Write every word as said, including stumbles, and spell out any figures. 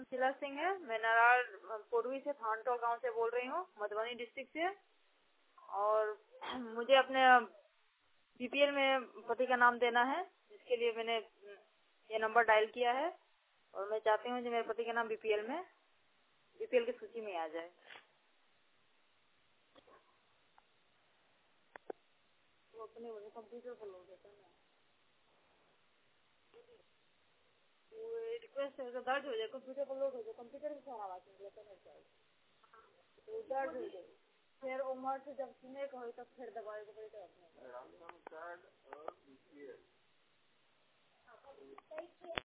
शिला सिंह है। मैं नारायण पूर्वी से थानटो गांव से बोल रही हूँ, मधुबनी डिस्ट्रिक्ट से। और मुझे अपने बीपीएल में पति का नाम देना है, जिसके लिए मैंने ये नंबर डायल किया है। और मैं चाहती हूँ कि मेरे पति का नाम बीपीएल में बीपीएल की सूची में आ जाए। वो अपने कंप्यूटर पर लोग देते हैं ना, वो रिक्वेस्ट है तो दर्ज हो जाए, कंप्यूटर पर लोड हो जाए, कंप्यूटर से सारा आवाज निकलता है तो दर्ज हो जाए। फिर उम्र से जब सुने को हो तब फिर दबाए को पड़ेगा अपने।